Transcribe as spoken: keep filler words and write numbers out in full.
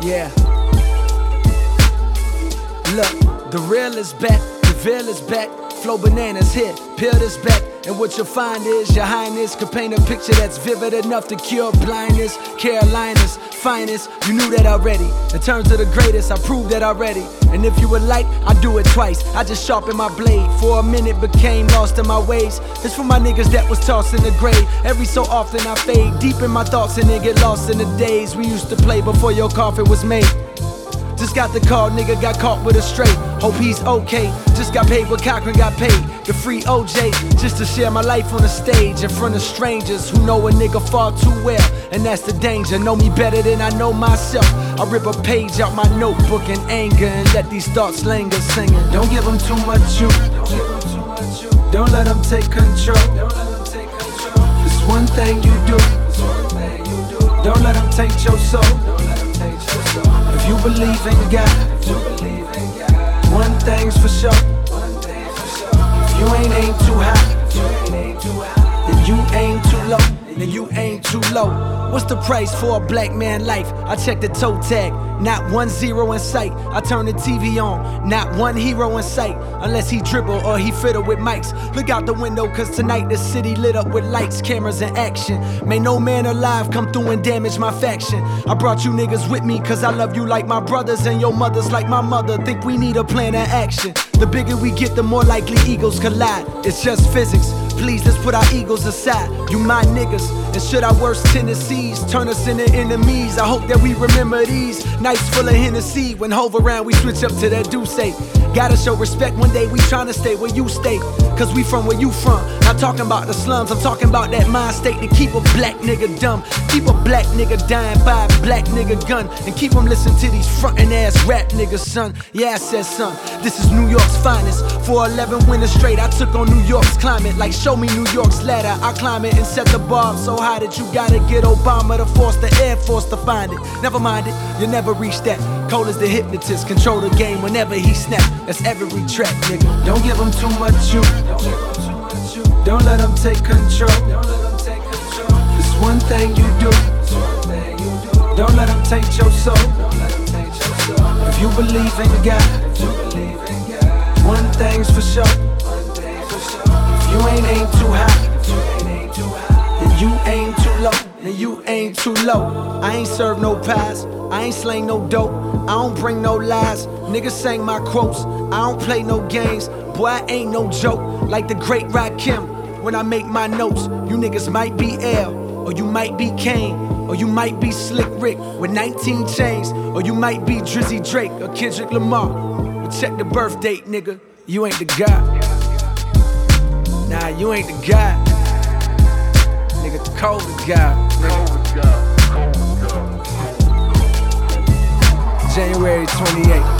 Yeah. Look, the real is back, the veil is back. Flow bananas here, peel this back. And what you'll find is your highness could paint a picture that's vivid enough to cure blindness. Carolina's finest, you knew that already. In terms of the greatest, I proved that already. And if you would like, I do it twice. I just sharpen my blade. For a minute became lost in my ways. It's for my niggas that was tossed in the grave. Every so often I fade deep in my thoughts and then get lost in the days we used to play before your coffin was made. Just got the call, nigga got caught with a straight. Hope he's okay. Just got paid what Cochran got paid. The free O J, just to share my life on the stage in front of strangers who know a nigga far too well. And that's the danger, know me better than I know myself. I rip a page out my notebook in anger and let these thoughts linger singing. Don't give them too much you. Don't let them take control. It's one thing you do. Don't let them take your soul. If you believe in God, one thing's for sure. If you ain't aim too high, then you aim too low. Then you aim too low. What's the price for a black man life? I check the toe tag, not one zero in sight. I turn the T V on, not one hero in sight. Unless he dribble or he fiddle with mics. Look out the window cause tonight the city lit up with lights, cameras and action. May no man alive come through and damage my faction. I brought you niggas with me cause I love you like my brothers and your mothers like my mother. Think we need a plan of action. The bigger we get, the more likely egos collide. It's just physics. Please, let's put our egos aside. You my niggas, and should our worst tendencies turn us into enemies? I hope that we remember these nights full of Hennessy. When Hove around, we switch up to that Douce. Gotta show respect, one day we tryna stay where you stay. Cause we from where you from. Not talking about the slums, I'm talking about that mind state to keep a black nigga dumb. Keep a black nigga dying by a black nigga gun. And keep him listening to these frontin' ass rap niggas, son. Yeah, I said son, this is New York's finest. For eleven winters straight, I took on New York's climate. Like show me New York's ladder, I climb it and set the bar so high that you gotta get Obama to force the Air Force to find it. Never mind it, you'll never reach that. Cole is the hypnotist, control the game whenever he snap. That's every track, nigga. Don't give him too much you. Don't let him take control. It's one thing you do. Don't let him take your soul. If you believe in God, one thing's for sure. If you ain't aim too high, then you aim too low. Then you aim too low. I ain't serve no pies, I ain't slang no dope, I don't bring no lies. Niggas sang my quotes, I don't play no games. Boy, I ain't no joke, like the great Rakim. When I make my notes, you niggas might be L, or you might be Kane, or you might be Slick Rick with nineteen chains, or you might be Drizzy Drake or Kendrick Lamar. But check the birth date, nigga, you ain't the guy. Nah, you ain't the guy. Nigga, Cole the guy. Nigga. January twenty-eighth.